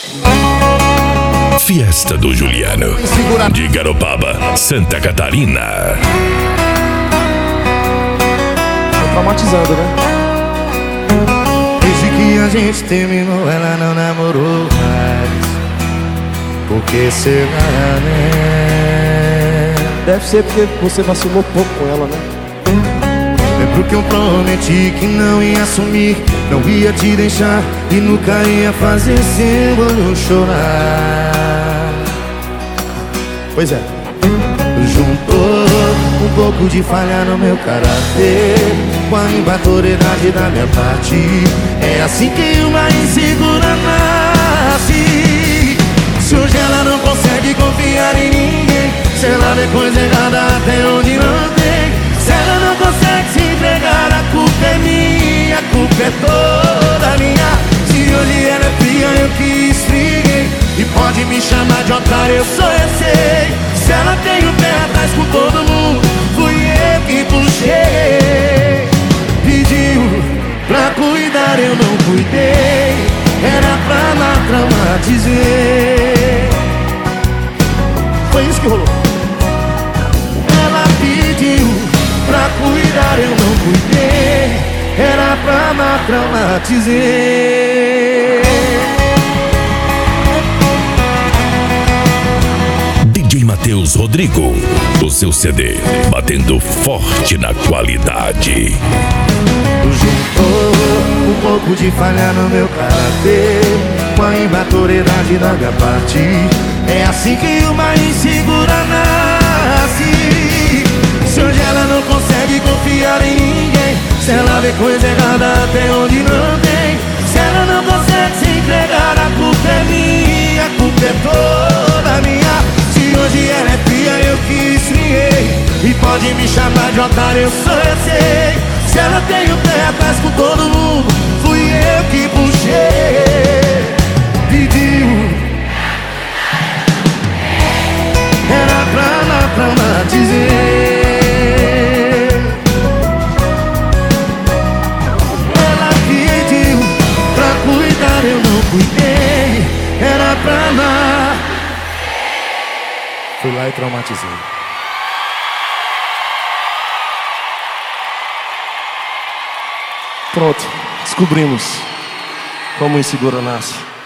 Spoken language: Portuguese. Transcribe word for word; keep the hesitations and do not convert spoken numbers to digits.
Fiesta do Juliano, de Garopaba, Santa Catarina. Tô traumatizando, né? Desde que a gente terminou, ela não namorou mais. Por que será, né? Deve ser porque você vacilou pouco com ela, né? Lembro que eu prometi que não ia sumir, não ia te deixar e nunca ia fazer seu olho chorar. Pois é. Juntou um pouco de falha no meu caráter com a imaturidade da minha parte. É assim que uma insegura nasce. Se hoje ela não consegue confiar em ninguém, se ela vê coisa errada até onde não tem, se ela não consegue se entregar, a culpa é minha, a culpa é toda minha. Se hoje ela é fria, eu que esfriguei, e pode me chamar de otário, eu sou eu sei. Se ela tem o pé atrás com todo mundo, fui eu que puxei. Pediu pra cuidar, eu não cuidei, era pra lá traumatizei. Foi isso que rolou. Ela pediu pra cuidar, eu não cuidei, era pra lá traumatizei. D J Matheus Rodrigo, o seu C D, batendo forte na qualidade. Juntou um pouco de falha no meu caráter com a imaturidade da minha parte. É assim que uma insegura nasce. Se hoje ela não consegue confiar em ninguém, se ela vê coisa errada até onde não tem, se ela não consegue se entregar, a culpa é minha, a culpa é toda minha. Se hoje ela é fria, eu que esfriei, e pode me chamar de otário, eu sou eu sei. Se ela tem o pé atrás com todo mundo, fui eu que puxei. Pediu, era pra lá traumatizei. Ela pediu pra cuidar, eu não cuidei, era pra lá. Fui lá e traumatizei. Pronto, descobrimos como o inseguro nasce.